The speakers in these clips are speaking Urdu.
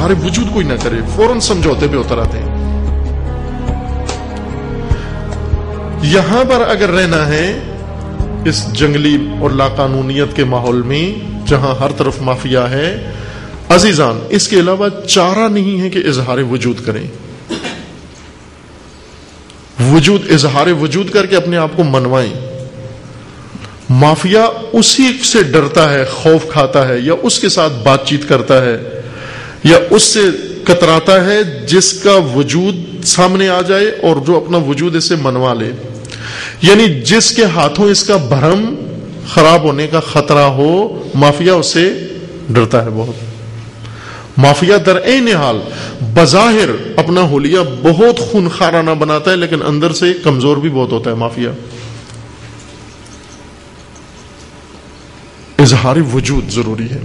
اظہار وجود کوئی نہ کرے، فوراً سمجھوتے پہ اتر آتے ہیں۔ یہاں پر اگر رہنا ہے اس جنگلی اور لاقانونیت کے ماحول میں جہاں ہر طرف مافیا ہے، عزیزان اس کے علاوہ چارہ نہیں ہے کہ اظہار وجود کریں، اظہار وجود کر کے اپنے آپ کو منوائیں۔ مافیا اسی سے ڈرتا ہے، خوف کھاتا ہے، یا اس کے ساتھ بات چیت کرتا ہے، یا اس سے کتراتا ہے جس کا وجود سامنے آ جائے اور جو اپنا وجود اسے منوا لے، یعنی جس کے ہاتھوں اس کا بھرم خراب ہونے کا خطرہ ہو، مافیا اس سے ڈرتا ہے بہت۔ مافیا در عین حال بظاہر اپنا حلیہ بہت خونخوارانہ بناتا ہے، لیکن اندر سے کمزور بھی بہت ہوتا ہے مافیا۔ اظہار وجود ضروری ہے،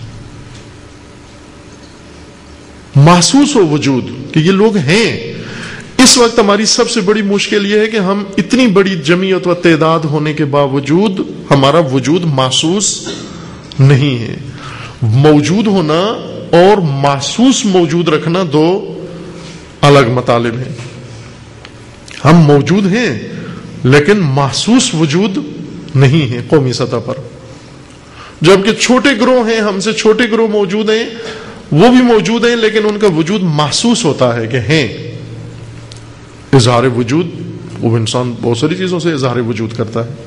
محسوس ہو وجود کہ یہ لوگ ہیں۔ اس وقت ہماری سب سے بڑی مشکل یہ ہے کہ ہم اتنی بڑی جمعیت و تعداد ہونے کے باوجود ہمارا وجود محسوس نہیں ہے۔ موجود ہونا اور محسوس موجود رکھنا دو الگ مطالب ہیں۔ ہم موجود ہیں لیکن محسوس وجود نہیں ہے قومی سطح پر، جبکہ چھوٹے گروہ ہیں، ہم سے چھوٹے گروہ موجود ہیں، وہ بھی موجود ہیں لیکن ان کا وجود محسوس ہوتا ہے کہ ہیں۔ اظہار وجود، وہ انسان بہت ساری چیزوں سے اظہار وجود کرتا ہے۔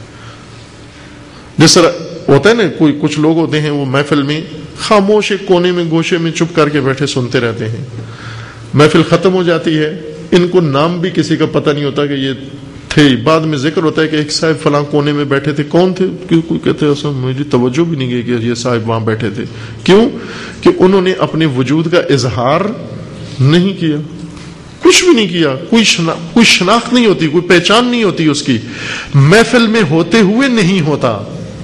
جس طرح ہوتا ہے نا، کچھ لوگ ہوتے ہیں وہ محفل میں خاموش ایک کونے میں گوشے میں چپ کر کے بیٹھے سنتے رہتے ہیں، محفل ختم ہو جاتی ہے، ان کو نام بھی کسی کا پتہ نہیں ہوتا کہ یہ تھے، بعد میں ذکر ہوتا ہے کہ ایک صاحب فلاں کونے میں بیٹھے تھے، کون تھے؟ کوئی کہتے ہیں اصلا مجھے توجہ بھی نہیں گئی کہ یہ صاحب وہاں بیٹھے تھے۔ کیوں؟ کہ انہوں نے اپنے وجود کا اظہار نہیں کیا، کچھ بھی نہیں کیا، کوئی شناخت نہیں ہوتی، کوئی پہچان نہیں ہوتی اس کی، محفل میں ہوتے ہوئے نہیں ہوتا۔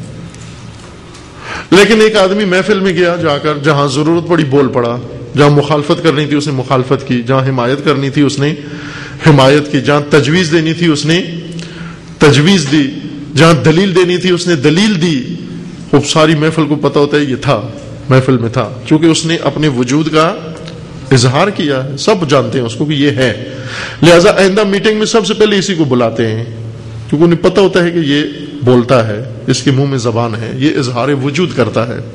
لیکن ایک آدمی محفل میں گیا، جا کر جہاں ضرورت پڑی بول پڑا، جہاں مخالفت کرنی تھی اس نے مخالفت کی، جہاں حمایت کرنی تھی اس نے حمایت کی، جہاں تجویز دینی تھی اس نے تجویز دی، جہاں دلیل دینی تھی اس نے دلیل دی۔ خوب ساری محفل کو پتہ ہوتا ہے یہ تھا، محفل میں تھا، چونکہ اس نے اپنے وجود کا اظہار کیا ہے، سب جانتے ہیں اس کو کہ یہ ہے۔ لہذا آئندہ میٹنگ میں سب سے پہلے اسی کو بلاتے ہیں، کیونکہ انہیں پتہ ہوتا ہے کہ یہ بولتا ہے، اس کے منہ میں زبان ہے، یہ اظہار وجود کرتا ہے۔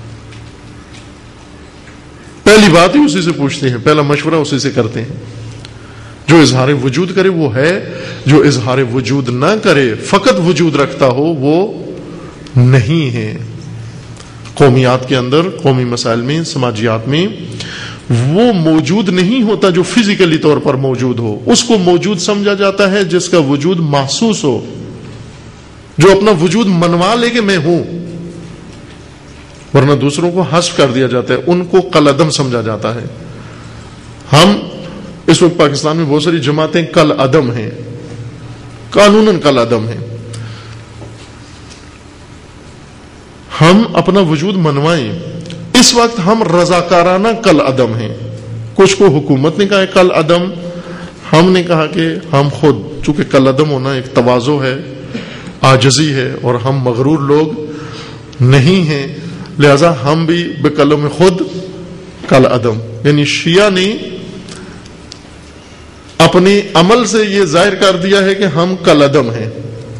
پہلی بات ہی اسی سے پوچھتے ہیں، پہلا مشورہ اسی سے کرتے ہیں۔ جو اظہار وجود کرے وہ ہے، جو اظہار وجود نہ کرے فقط وجود رکھتا ہو وہ نہیں ہے۔ قومیات کے اندر، قومی مسائل میں، سماجیات میں وہ موجود نہیں ہوتا جو فزیکلی طور پر موجود ہو، اس کو موجود سمجھا جاتا ہے جس کا وجود محسوس ہو، جو اپنا وجود منوا لے کہ میں ہوں، ورنہ دوسروں کو حذف کر دیا جاتا ہے، ان کو کل عدم سمجھا جاتا ہے۔ ہم اس وقت پاکستان میں بہت ساری جماعتیں کل عدم ہیں، قانوناً کل عدم ہیں۔ ہم اپنا وجود منوائیں۔ اس وقت ہم رضاکارانہ کل عدم ہیں۔ کچھ کو حکومت نے کہا ہے کل عدم، ہم نے کہا کہ ہم خود، چونکہ کل عدم ہونا ایک تواضع ہے، عاجزی ہے، اور ہم مغرور لوگ نہیں ہیں، لہذا ہم بھی بقلم خود کل عدم۔ یعنی شیعہ نے اپنے عمل سے یہ ظاہر کر دیا ہے کہ ہم کل عدم ہیں۔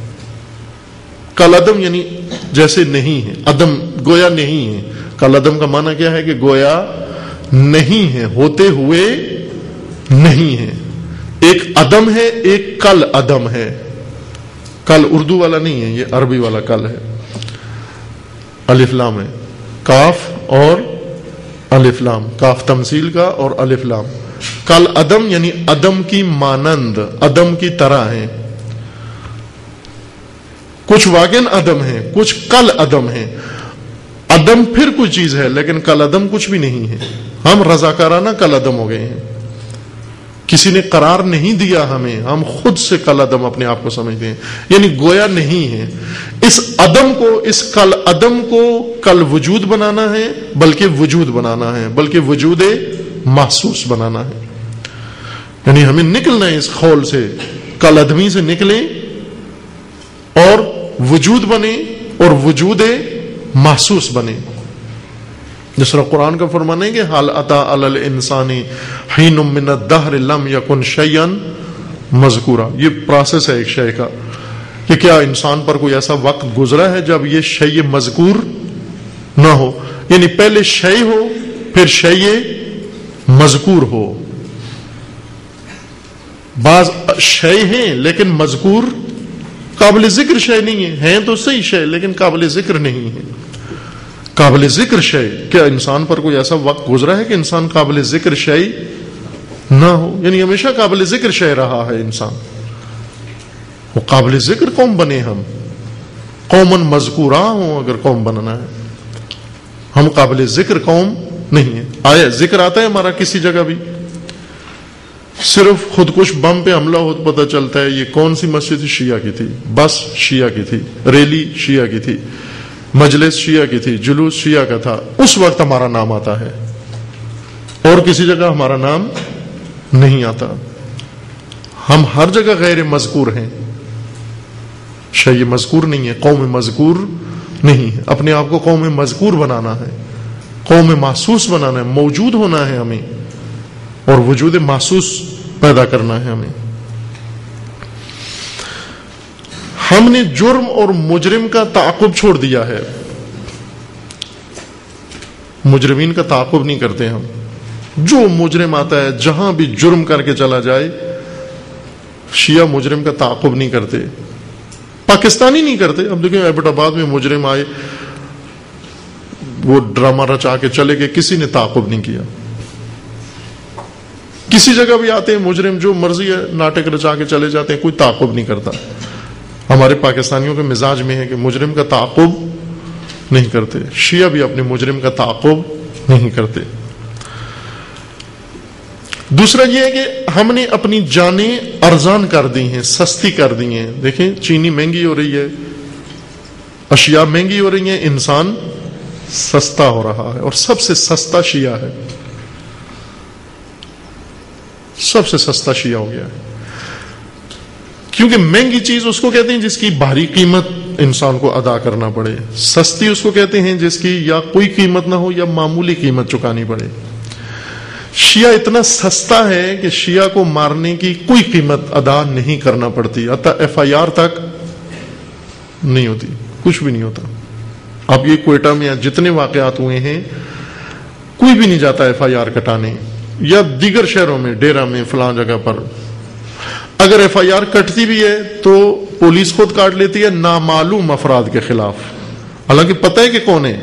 کل عدم یعنی جیسے نہیں ہے، عدم گویا نہیں ہے۔ کل عدم کا معنی کیا ہے؟ کہ گویا نہیں ہے، ہوتے ہوئے نہیں ہے۔ ایک عدم ہے، ایک کل عدم ہے۔ کل اردو والا نہیں ہے، یہ عربی والا کل ہے، الف لام ہے، کاف اور الف لام، کاف تمثیل کا اور الف لام۔ کل عدم یعنی عدم کی مانند، عدم کی طرح ہیں۔ کچھ واقعاً عدم ہیں، کچھ کل عدم ہیں۔ عدم پھر کوئی چیز ہے لیکن کل عدم کچھ بھی نہیں ہے۔ ہم رضاکارانہ کل عدم ہو گئے ہیں، کسی نے قرار نہیں دیا ہمیں، ہم خود سے کل عدم اپنے آپ کو سمجھتے ہیں، یعنی گویا نہیں ہے۔ اس عدم کو، اس کل عدم کو کل وجود بنانا ہے، بلکہ وجود بنانا ہے، بلکہ وجود محسوس بنانا ہے۔ یعنی ہمیں نکلنا ہے اس خول سے، کل عدمی سے نکلیں اور وجود بنے، اور وجود محسوس بنے۔ جس طرح قرآن کا فرمان ہے کہ حال اتا علی الانسان حین من الدہر لم یکن شیئا مذکورا، یہ پروسیس ہے ایک شے کا کہ کیا انسان پر کوئی ایسا وقت گزرا ہے جب یہ شے مذکور نہ ہو، یعنی پہلے شے ہو پھر شے مذکور ہو. بعض شے ہیں لیکن مذکور قابل ذکر شے نہیں ہیں تو صحیح شے لیکن قابل ذکر نہیں ہے. قابل ذکر شے، کیا انسان پر کوئی ایسا وقت گزرا ہے کہ انسان قابل ذکر شے نہ ہو، یعنی ہمیشہ قابل ذکر شے رہا ہے انسان. وہ قابل ذکر قوم بنے، ہم قومن مذکورہ ہوں اگر قوم بننا ہے، ہم قابل ذکر قوم نہیں ہے. آیا ذکر آتا ہے ہمارا کسی جگہ بھی؟ صرف خودکش بم پہ حملہ ہو تو پتہ چلتا ہے یہ کون سی مسجد شیعہ کی تھی، بس شیعہ کی تھی، ریلی شیعہ کی تھی، مجلس شیعہ کی تھی، جلوس شیعہ کا تھا، اس وقت ہمارا نام آتا ہے، اور کسی جگہ ہمارا نام نہیں آتا. ہم ہر جگہ غیر مذکور ہیں، شیء مذکور نہیں ہے، قوم مذکور نہیں ہے. اپنے آپ کو قوم مذکور بنانا ہے، قوم محسوس بنانا ہے، موجود ہونا ہے ہمیں، اور وجود محسوس پیدا کرنا ہے ہمیں. ہم نے جرم اور مجرم کا تعاقب چھوڑ دیا ہے، مجرمین کا تعاقب نہیں کرتے ہم. جو مجرم آتا ہے جہاں بھی جرم کر کے چلا جائے، شیعہ مجرم کا تعاقب نہیں کرتے، پاکستانی نہیں کرتے. اب دیکھیں ایبٹ آباد میں مجرم آئے، وہ ڈرامہ رچا کے چلے گئے، کسی نے تعاقب نہیں کیا. کسی جگہ بھی آتے ہیں مجرم، جو مرضی ہے ناٹک رچا کے چلے جاتے ہیں، کوئی تعاقب نہیں کرتا. ہمارے پاکستانیوں کے مزاج میں ہے کہ مجرم کا تعاقب نہیں کرتے، شیعہ بھی اپنے مجرم کا تعاقب نہیں کرتے. دوسرا یہ ہے کہ ہم نے اپنی جانیں ارزان کر دی ہیں، سستی کر دی ہیں. دیکھیں چینی مہنگی ہو رہی ہے، اشیاء مہنگی ہو رہی ہیں، انسان سستا ہو رہا ہے، اور سب سے سستا شیعہ ہے، سب سے سستا شیعہ ہو گیا ہے. کیونکہ مہنگی چیز اس کو کہتے ہیں جس کی بھاری قیمت انسان کو ادا کرنا پڑے، سستی اس کو کہتے ہیں جس کی یا کوئی قیمت نہ ہو یا معمولی قیمت چکانی پڑے. شیعہ اتنا سستا ہے کہ شیعہ کو مارنے کی کوئی قیمت ادا نہیں کرنا پڑتی، حتی FIR تک نہیں ہوتی، کچھ بھی نہیں ہوتا. اب یہ کوئٹہ میں جتنے واقعات ہوئے ہیں، کوئی بھی نہیں جاتا FIR کٹانے، یا دیگر شہروں میں ڈیرہ میں فلاں جگہ پر. اگر FIR کٹتی بھی ہے تو پولیس خود کاٹ لیتی ہے نامعلوم افراد کے خلاف، حالانکہ پتہ ہے کہ کون ہے،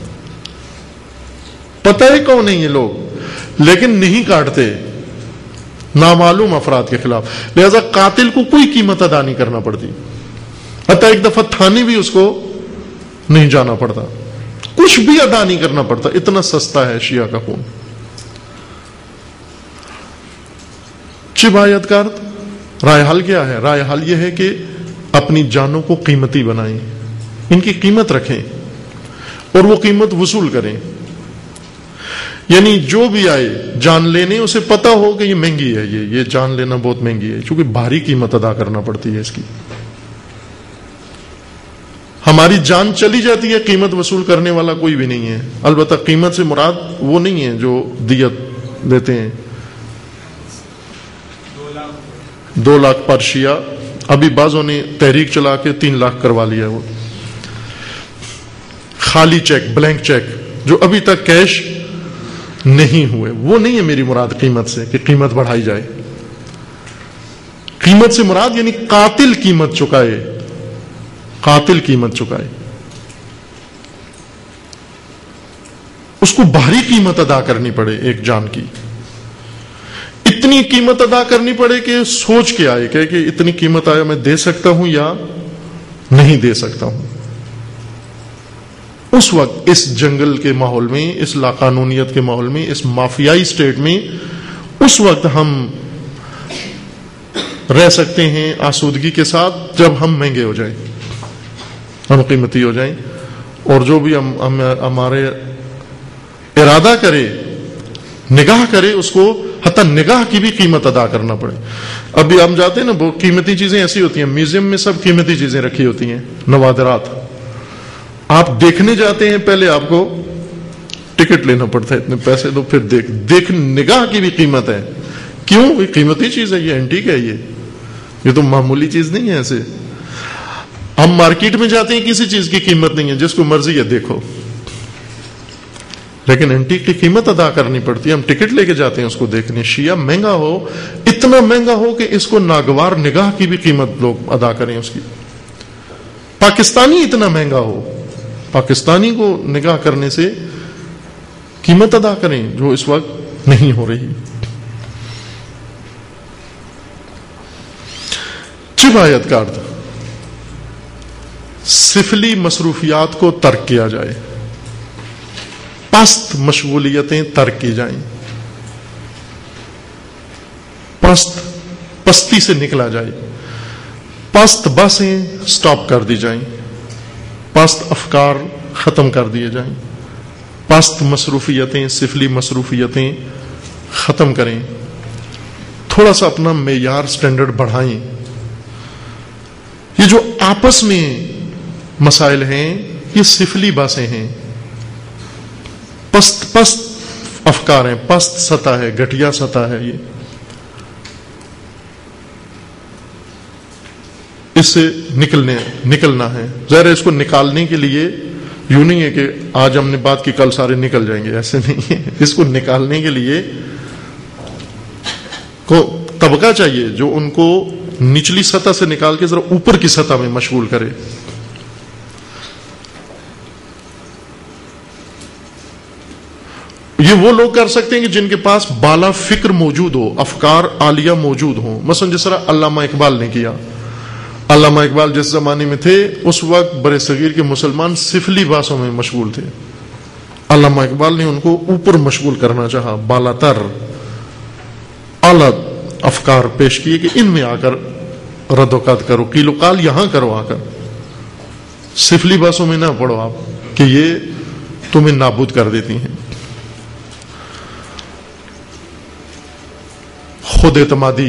پتہ ہے کون ہے یہ لوگ، لیکن نہیں کاٹتے، نامعلوم افراد کے خلاف. لہذا قاتل کو کوئی قیمت ادا نہیں کرنا پڑتی، حتی ایک دفعہ تھانے بھی اس کو نہیں جانا پڑتا، کچھ بھی ادا نہیں کرنا پڑتا، اتنا سستا ہے شیعہ کا خون. چبایت کار رائے حل کیا ہے؟ رائے حل یہ ہے کہ اپنی جانوں کو قیمتی بنائیں، ان کی قیمت رکھیں اور وہ قیمت وصول کریں. یعنی جو بھی آئے جان لینے، اسے پتا ہو کہ یہ مہنگی ہے، یہ جان لینا بہت مہنگی ہے، چونکہ بھاری قیمت ادا کرنا پڑتی ہے اس کی. ہماری جان چلی جاتی ہے، قیمت وصول کرنے والا کوئی بھی نہیں ہے. البتہ قیمت سے مراد وہ نہیں ہے جو دیت دیتے ہیں. 2 لاکھ پر شیعہ، ابھی بعضوں نے تحریک چلا کے 3 لاکھ کروا لیا. وہ خالی چیک، بلینک چیک جو ابھی تک کیش نہیں ہوئے، وہ نہیں ہے میری مراد قیمت سے کہ قیمت بڑھائی جائے. قیمت سے مراد یعنی قاتل قیمت چکائے، قاتل قیمت چکائے، اس کو بھاری قیمت ادا کرنی پڑے ایک جان کی. اتنی قیمت ادا کرنی پڑے کہ سوچ کے آئے کہ اتنی قیمت آیا میں دے سکتا ہوں یا نہیں دے سکتا ہوں. اس وقت اس جنگل کے ماحول میں، اس لاقانونیت کے ماحول میں، اس مافیائی سٹیٹ میں، اس وقت ہم رہ سکتے ہیں آسودگی کے ساتھ جب ہم مہنگے ہو جائیں، ہم قیمتی ہو جائیں، اور جو بھی ہمارے ارادہ کرے، نگاہ کرے، اس کو حتی نگاہ کی بھی قیمت ادا کرنا پڑے. ابھی ہم جاتے ہیں نا، وہ قیمتی چیزیں ایسی ہوتی ہیں، میوزیم میں سب قیمتی چیزیں رکھی ہوتی ہیں، نوادرات. آپ دیکھنے جاتے ہیں، پہلے آپ کو ٹکٹ لینا پڑتا ہے، اتنے پیسے دو پھر دیکھ نگاہ کی بھی قیمت ہے. کیوں؟ یہ قیمتی چیز ہے، یہ اینٹیک ہے، یہ تو معمولی چیز نہیں ہے. ایسے ہم مارکیٹ میں جاتے ہیں، کسی چیز کی قیمت نہیں ہے، جس کو مرضی ہے دیکھو، لیکن اینٹیک کی قیمت ادا کرنی پڑتی ہے. ہم ٹکٹ لے کے جاتے ہیں اس کو دیکھنے. شیعہ مہنگا ہو، اتنا مہنگا ہو کہ اس کو ناگوار نگاہ کی بھی قیمت لوگ ادا کریں اس کی. پاکستانی اتنا مہنگا ہو، پاکستانی کو نگاہ کرنے سے قیمت ادا کریں جو اس وقت نہیں ہو رہی. آیت کا ارد سفلی مصروفیات کو ترک کیا جائے، پست مشغولیتیں ترک کی جائیں، پستی سے نکلا جائے، پست بسیں سٹاپ کر دی جائیں، پست افکار ختم کر دیے جائیں، پست مصروفیتیں، سفلی مصروفیتیں ختم کریں، تھوڑا سا اپنا معیار سٹینڈرڈ بڑھائیں. یہ جو آپس میں مسائل ہیں یہ سفلی باتیں ہیں، پست افکار ہیں، پست سطح ہے، گھٹیا سطح ہے. یہ اس سے نکلنا ہے. ظاہر ہے اس کو نکالنے کے لیے یوں نہیں ہے کہ آج ہم نے بات کی کل سارے نکل جائیں گے، ایسے نہیں ہے. اس کو نکالنے کے لیے کو طبقہ چاہیے جو ان کو نچلی سطح سے نکال کے ذرا اوپر کی سطح میں مشغول کرے. یہ وہ لوگ کر سکتے ہیں کہ جن کے پاس بالا فکر موجود ہو، افکار عالیہ موجود ہوں. مثلا جس طرح علامہ اقبال نے کیا. علامہ اقبال جس زمانے میں تھے اس وقت برے صغیر کے مسلمان سفلی باسوں میں مشغول تھے. علامہ اقبال نے ان کو اوپر مشغول کرنا چاہا، بالا تر اعلی افکار پیش کیے کہ ان میں آ کر رد و قد کرو، قیل و قال یہاں کرو، آ کر سفلی باسوں میں نہ پڑو آپ کہ یہ تمہیں نابود کر دیتی ہیں. خود اعتمادی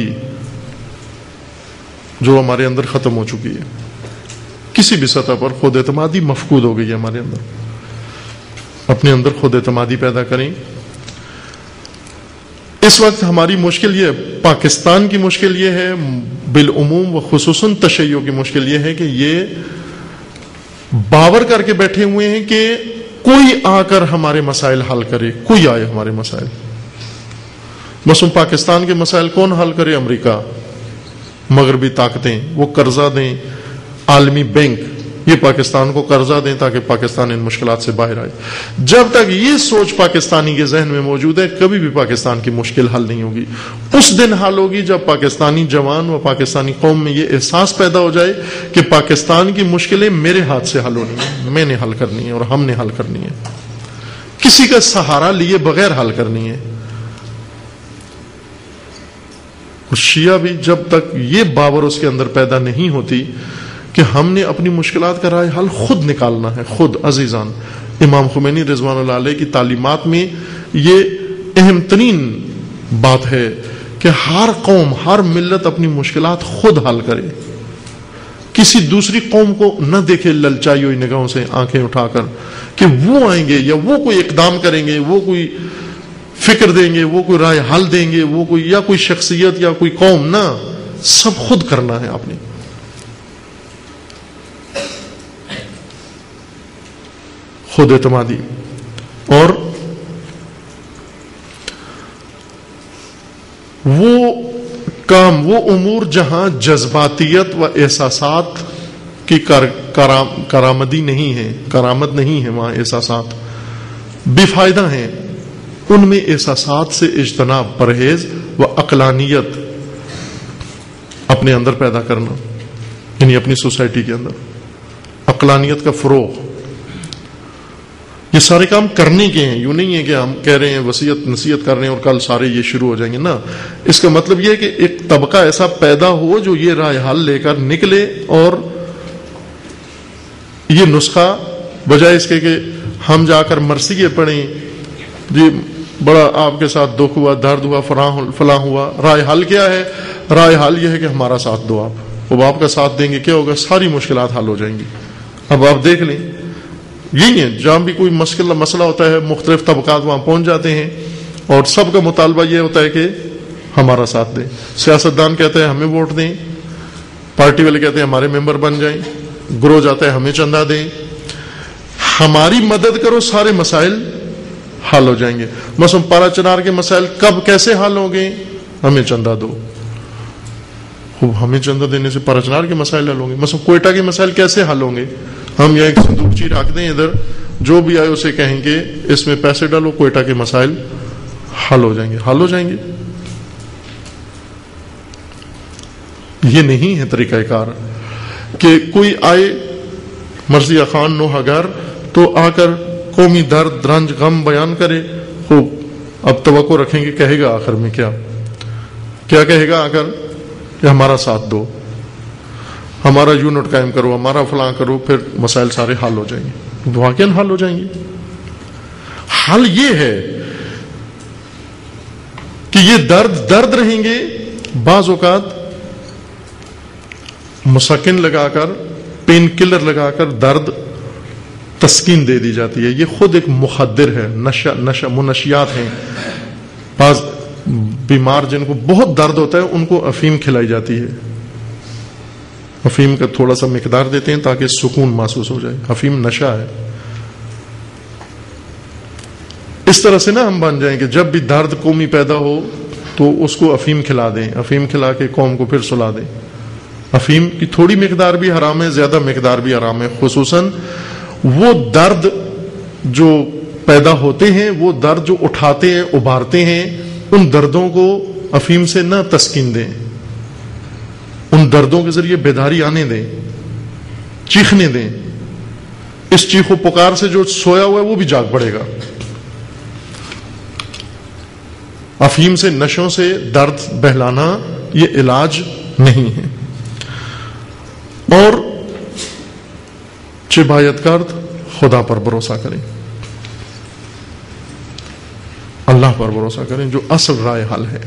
جو ہمارے اندر ختم ہو چکی ہے، کسی بھی سطح پر خود اعتمادی مفقود ہو گئی ہے ہمارے اندر. اپنے اندر خود اعتمادی پیدا کریں. اس وقت ہماری مشکل یہ، پاکستان کی مشکل یہ ہے، بالعموم و خصوصاً تشیع کی مشکل یہ ہے کہ یہ باور کر کے بیٹھے ہوئے ہیں کہ کوئی آ کر ہمارے مسائل حل کرے، کوئی آئے ہمارے مسائل. مثلا پاکستان کے مسائل کون حل کرے؟ امریکہ، مغربی طاقتیں، وہ قرضہ دیں، عالمی بینک یہ پاکستان کو قرضہ دیں تاکہ پاکستان ان مشکلات سے باہر آئے. جب تک یہ سوچ پاکستانی کے ذہن میں موجود ہے کبھی بھی پاکستان کی مشکل حل نہیں ہوگی. اس دن حل ہوگی جب پاکستانی جوان و پاکستانی قوم میں یہ احساس پیدا ہو جائے کہ پاکستان کی مشکلیں میرے ہاتھ سے حل ہونی ہیں، میں نے حل کرنی ہے اور ہم نے حل کرنی ہے، کسی کا سہارا لیے بغیر حل کرنی ہے. شیعہ بھی جب تک یہ باور اس کے اندر پیدا نہیں ہوتی کہ ہم نے اپنی مشکلات کا رائے حل خود نکالنا ہے، خود. عزیزان، امام خمینی رضوان اللہ علیہ کی تعلیمات میں یہ اہم ترین بات ہے کہ ہر قوم، ہر ملت اپنی مشکلات خود حل کرے، کسی دوسری قوم کو نہ دیکھے للچائی ہوئی نگاہوں سے آنکھیں اٹھا کر کہ وہ آئیں گے یا وہ کوئی اقدام کریں گے، وہ کوئی فکر دیں گے، وہ کوئی رائے حل دیں گے، وہ کوئی یا کوئی شخصیت یا کوئی قوم. نہ، سب خود کرنا ہے آپ نے. خود اعتمادی. اور وہ کام، وہ امور جہاں جذباتیت و احساسات کی کارآمدی نہیں ہے، کارآمد نہیں ہے، وہاں احساسات بے فائدہ ہیں. ان میں احساسات سے اجتناب، پرہیز و عقلانیت اپنے اندر پیدا کرنا، یعنی اپنی سوسائٹی کے اندر عقلانیت کا فروغ. یہ سارے کام کرنے کے ہیں. یوں نہیں ہے کہ ہم کہہ رہے ہیں وصیت نصیحت کر رہے ہیں اور کل سارے یہ شروع ہو جائیں گے. نہ، اس کا مطلب یہ ہے کہ ایک طبقہ ایسا پیدا ہو جو یہ رائے حل لے کر نکلے، اور یہ نسخہ بجائے اس کے کہ ہم جا کر مرثیے پڑھیں، جی بڑا آپ کے ساتھ دکھ ہوا، درد ہوا، فلاں ہوا، رائے حل کیا ہے؟ رائے حل یہ ہے کہ ہمارا ساتھ دو. آپ اب آپ کا ساتھ دیں گے کیا ہوگا؟ ساری مشکلات حل ہو جائیں گی. اب آپ دیکھ لیں یہی ہے، جہاں بھی کوئی مسئلہ ہوتا ہے مختلف طبقات وہاں پہنچ جاتے ہیں اور سب کا مطالبہ یہ ہوتا ہے کہ ہمارا ساتھ دیں. سیاستدان کہتے ہیں ہمیں ووٹ دیں، پارٹی والے کہتے ہیں ہمارے ممبر بن جائیں، گروہ جاتا ہے ہمیں چندہ دیں، ہماری مدد کرو سارے مسائل حل ہو جائیں گے. مثلا پارا چنار کے مسائل کب کیسے حل ہوں گے؟ ہمیں چندہ دو. ہمیں چندہ دینے سے پارا چنار کے مسائل حل ہوں گے. مثلا کوئٹہ کے مسائل کیسے حل ہوں گے؟ ہم یہاں ایک صندوق چی رکھ دیں ادھر، جو بھی آئے اسے کہیں گے اس میں پیسے ڈالو، کوئٹہ کے مسائل حل ہو جائیں گے. حل ہو جائیں گے. یہ نہیں ہے طریقہ کار کہ کوئی آئے مرضیہ خان نوحہ تو آ کر قومی درد رنج غم بیان کرے. خوب اب توقع رکھیں گے کہے گا آخر میں کیا کہے گا آ کر کہ ہمارا ساتھ دو، ہمارا یونٹ قائم کرو، ہمارا فلاں کرو، پھر مسائل سارے حل ہو جائیں گے. واقعاً حل ہو جائیں گے. حل یہ ہے کہ یہ درد رہیں گے. بعض اوقات مسکن لگا کر، پین کلر لگا کر درد تسکین دے دی جاتی ہے. یہ خود ایک مخدر ہے، نشہ منشیات ہیں. بعض بیمار جن کو بہت درد ہوتا ہے ان کو افیم کھلائی جاتی ہے. افیم کا تھوڑا سا مقدار دیتے ہیں تاکہ سکون محسوس ہو جائے. افیم نشہ ہے. اس طرح سے نا ہم بن جائیں کہ جب بھی درد قومی پیدا ہو تو اس کو افیم کھلا دیں، افیم کھلا کے قوم کو پھر سلا دیں. افیم کی تھوڑی مقدار بھی حرام ہے، زیادہ مقدار بھی حرام ہے. خصوصاً وہ درد جو پیدا ہوتے ہیں، وہ درد جو اٹھاتے ہیں، ابھارتے ہیں، ان دردوں کو افیم سے نہ تسکین دیں. ان دردوں کے ذریعے بیداری آنے دیں، چیخنے دیں. اس چیخ و پکار سے جو سویا ہوا ہے وہ بھی جاگ پڑے گا. افیم سے، نشوں سے درد بہلانا یہ علاج نہیں ہے. اور چبایت کرد خدا پر بھروسہ کریں، اللہ پر بھروسہ کریں جو اصل رائے حل ہے.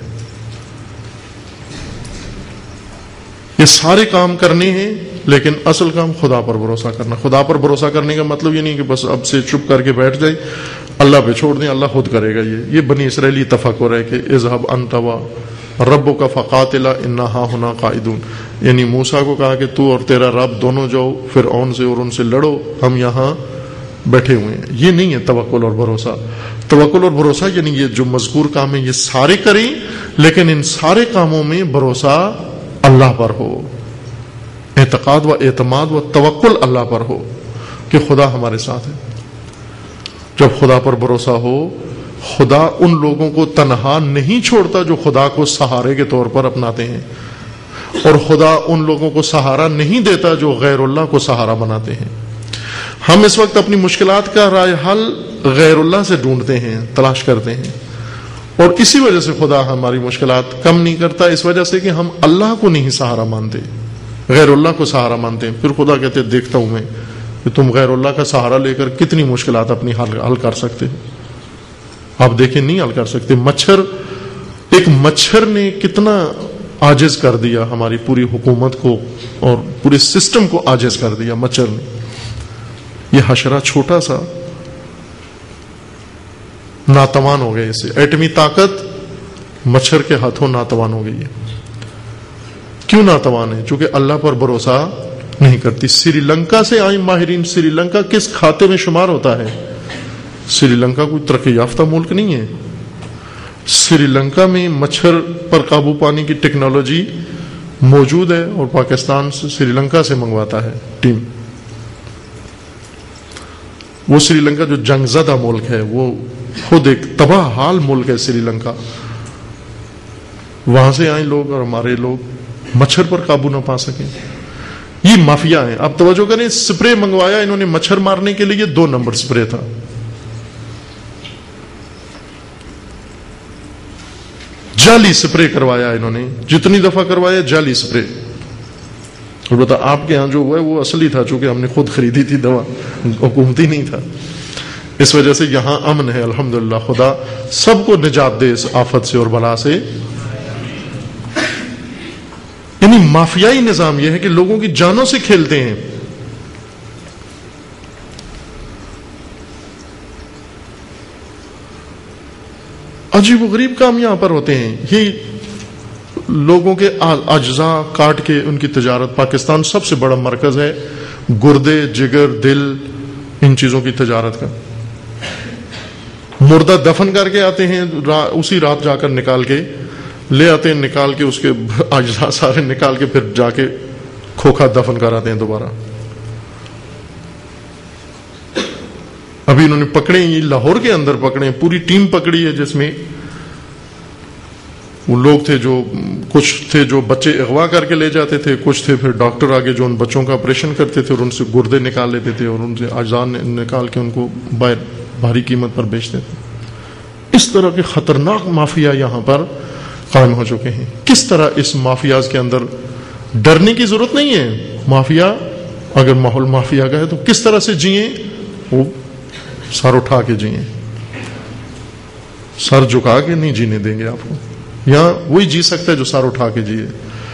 یہ سارے کام کرنے ہیں لیکن اصل کام خدا پر بھروسہ کرنا. خدا پر بھروسہ کرنے کا مطلب یہ نہیں کہ بس اب سے چپ کر کے بیٹھ جائے، اللہ پہ چھوڑ دیں، اللہ خود کرے گا. یہ بنی اسرائیلی تفکر ہے کہ اذهب انت وربک فقاتلا انا ہاہنا قاعدون. یعنی موسیٰ کو کہا کہ تو اور تیرا رب دونوں جاؤ فرعون سے اور ان سے لڑو، ہم یہاں بیٹھے ہوئے ہیں. یہ نہیں ہے توکل اور بھروسہ. توکل اور بھروسہ یعنی یہ جو مذکور کام ہے یہ سارے کریں، لیکن ان سارے کاموں میں بھروسہ اللہ پر ہو، اعتقاد و اعتماد و توکل اللہ پر ہو کہ خدا ہمارے ساتھ ہے. جب خدا پر بھروسہ ہو، خدا ان لوگوں کو تنہا نہیں چھوڑتا جو خدا کو سہارے کے طور پر اپناتے ہیں، اور خدا ان لوگوں کو سہارا نہیں دیتا جو غیر اللہ کو سہارا بناتے ہیں. ہم اس وقت اپنی مشکلات کا رائے حل غیر اللہ سے ڈھونڈتے ہیں، تلاش کرتے ہیں، اور اسی وجہ سے خدا ہماری مشکلات کم نہیں کرتا. اس وجہ سے کہ ہم اللہ کو نہیں سہارا مانتے، غیر اللہ کو سہارا مانتے ہیں. پھر خدا کہتے ہیں دیکھتا ہوں میں کہ تم غیر اللہ کا سہارا لے کر کتنی مشکلات اپنی حل کر سکتے ہو. آپ دیکھیں نہیں حل کر سکتے. ایک مچھر نے کتنا عاجز کر دیا ہماری پوری حکومت کو اور پورے سسٹم کو عاجز کر دیا مچھر نے. یہ حشرہ چھوٹا سا ناتوان ہو گئے. اسے ایٹمی طاقت مچھر کے ہاتھوں ناتوان ہو گئی ہے. کیوں ناتوان ہے؟ چونکہ اللہ پر بھروسہ نہیں کرتی. سری لنکا سے آئیں ماہرین. سری لنکا کس کھاتے میں شمار ہوتا ہے؟ سری لنکا کوئی ترقی یافتہ ملک نہیں ہے. سری لنکا میں مچھر پر قابو پانے کی ٹیکنالوجی موجود ہے اور پاکستان سے سری لنکا سے منگواتا ہے ٹیم. وہ سری لنکا جو جنگ زدہ ملک ہے، وہ خود ایک تباہ حال ملک ہے سری لنکا. وہاں سے آئیں لوگ اور ہمارے لوگ مچھر پر قابو نہ پا سکیں. یہ مافیا ہیں. آپ توجہ کریں، سپرے منگوایا انہوں نے مچھر مارنے کے لیے. 2 نمبر سپرے تھا. جعلی سپرے کروایا انہوں نے. جتنی دفعہ کروایا جعلی سپرے. البتہ آپ کے ہاں جو ہوا ہے وہ اصلی تھا، چونکہ ہم نے خود خریدی تھی دوا، حکومتی نہیں تھا. اس وجہ سے یہاں امن ہے الحمدللہ. خدا سب کو نجات دے اس آفت سے اور بلا سے. یعنی مافیائی نظام یہ ہے کہ لوگوں کی جانوں سے کھیلتے ہیں. عجیب و غریب کام یہاں پر ہوتے ہیں. یہ لوگوں کے اجزاء کاٹ کے ان کی تجارت. پاکستان سب سے بڑا مرکز ہے گردے، جگر، دل، ان چیزوں کی تجارت کا. مردہ دفن کر کے آتے ہیں، اسی رات جا کر نکال کے لے آتے ہیں، نکال کے اس کے اجزاء سارے نکال کے پھر جا کے کھوکھا دفن کراتے ہیں دوبارہ. ابھی انہوں نے پکڑے، یہ لاہور کے اندر پکڑے، پوری ٹیم پکڑی ہے جس میں وہ لوگ تھے جو کچھ تھے جو بچے اغوا کر کے لے جاتے تھے، کچھ تھے پھر ڈاکٹر آگے جو ان بچوں کا آپریشن کرتے تھے اور ان سے گردے نکال لیتے تھے اور ان سے اجزاء نکال کے ان کو بھاری قیمت پر بیچتے تھے. اس طرح کے خطرناک مافیا یہاں پر قائم ہو چکے ہیں. کس طرح اس مافیاز کے اندر ڈرنے کی ضرورت نہیں ہے. مافیا اگر ماحول مافیا کا ہے تو کس طرح سے جئیں؟ وہ سر اٹھا کے جئیں، سر جھکا کے نہیں جینے دیں گے آپ کو. یہاں وہی جی سکتا ہے جو سر اٹھا کے جیے.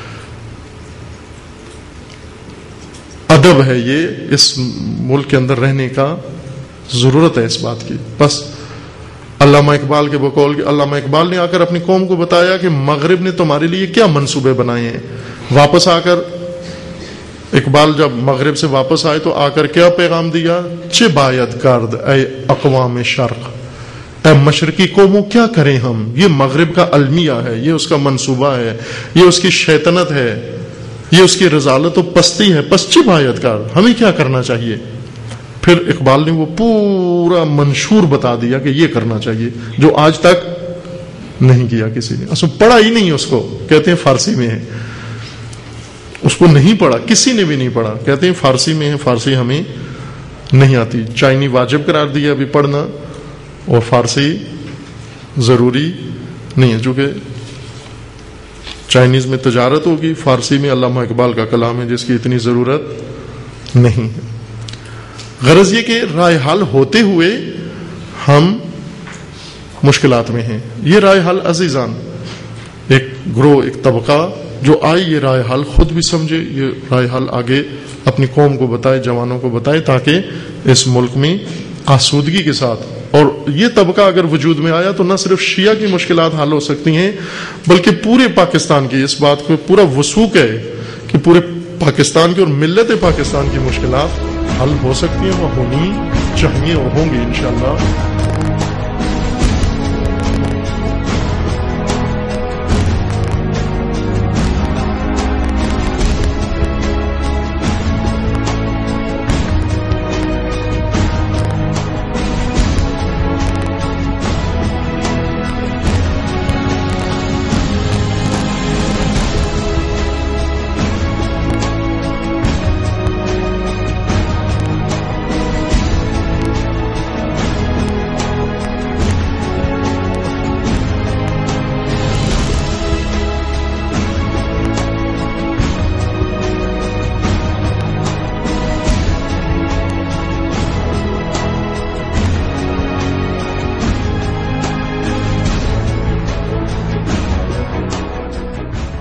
ادب ہے یہ، اس ملک کے اندر رہنے کا ضرورت ہے اس بات کی. بس علامہ اقبال کے بقول، علامہ اقبال نے آ کر اپنی قوم کو بتایا کہ مغرب نے تمہارے لیے کیا منصوبے بنائے ہیں. واپس آ کر اقبال جب مغرب سے واپس آئے تو آ کر کیا پیغام دیا؟ چه باید کرد اے اقوام شرق، اے مشرقی قوموں کیا کریں ہم. یہ مغرب کا المیہ ہے، یہ اس کا منصوبہ ہے، یہ اس کی شیطنت ہے، یہ اس کی رذالت و پستی ہے. پس چه باید کرد، ہمیں کیا کرنا چاہیے؟ پھر اقبال نے وہ پورا منشور بتا دیا کہ یہ کرنا چاہیے جو آج تک نہیں کیا کسی نے. اصل پڑھا ہی نہیں اس کو، کہتے ہیں فارسی میں ہے، اس کو نہیں پڑھا، کسی نے بھی نہیں پڑھا. کہتے ہیں فارسی میں ہے، فارسی ہمیں نہیں آتی. چائنی واجب قرار دیا ابھی پڑھنا، اور فارسی ضروری نہیں ہے چونکہ چائنیز میں تجارت ہوگی، فارسی میں علامہ اقبال کا کلام ہے جس کی اتنی ضرورت نہیں ہے. غرض یہ کہ رائے حل ہوتے ہوئے ہم مشکلات میں ہیں. یہ رائے حل عزیزان، ایک گروہ، ایک طبقہ جو آئے یہ رائے حل خود بھی سمجھے، یہ رائے حل آگے اپنی قوم کو بتائے، جوانوں کو بتائے، تاکہ اس ملک میں آسودگی کے ساتھ. اور یہ طبقہ اگر وجود میں آیا تو نہ صرف شیعہ کی مشکلات حل ہو سکتی ہیں بلکہ پورے پاکستان کی. اس بات کو پورا وثوق ہے کہ پورے پاکستان کی اور ملت پاکستان کی مشکلات حل ہو سکتی ہیں، وہ ہونی چاہیے اور ہوں گی انشاءاللہ.